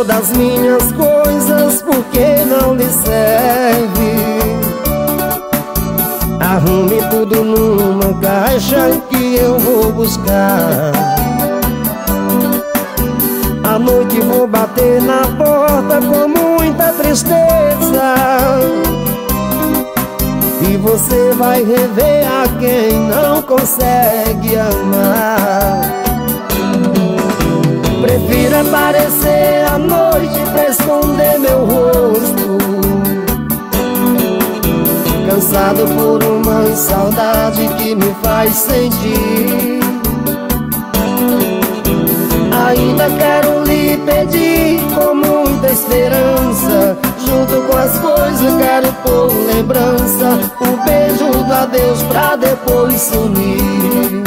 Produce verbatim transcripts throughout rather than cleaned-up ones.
das minhas coisas porque não lhe serve. Arrume tudo numa caixa que eu vou buscar. À noite vou bater na porta com muita tristeza, e você vai rever a quem não consegue amar. Prefiro aparecer à noite pra esconder meu rosto, cansado por uma saudade que me faz sentir. Ainda quero lhe pedir com muita esperança, junto com as coisas quero por lembrança, um beijo do adeus pra depois sumir.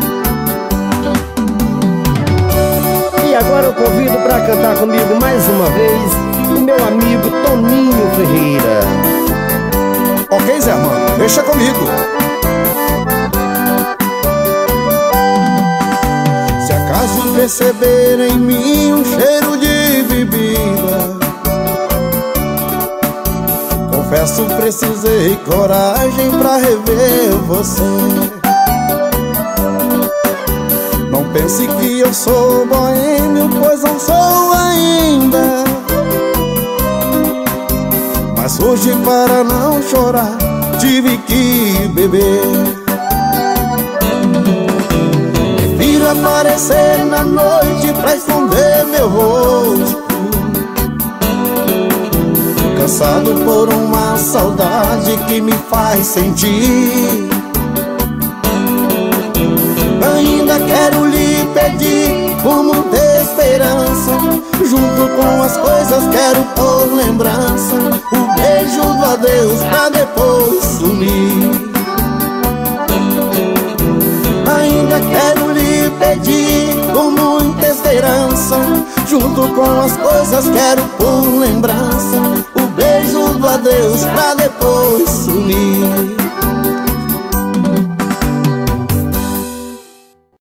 E agora eu convido pra cantar comigo mais uma vez o meu amigo Toninho Ferreira. Ok, Zé Armando, deixa comigo. Se acaso perceber em mim um cheiro de bebida, confesso precisei coragem pra rever você. Não pense que eu sou boêmio, pois não sou ainda, mas hoje para não chorar tive que beber. Prefiro aparecer na noite pra esconder meu rosto, cansado por uma saudade que me faz sentir. Ainda quero lhe pedir com muita esperança, junto com as coisas quero por lembrança, o beijo do adeus pra depois sumir. Ainda quero lhe pedir com muita esperança, junto com as coisas quero por lembrança, o beijo do adeus pra depois sumir.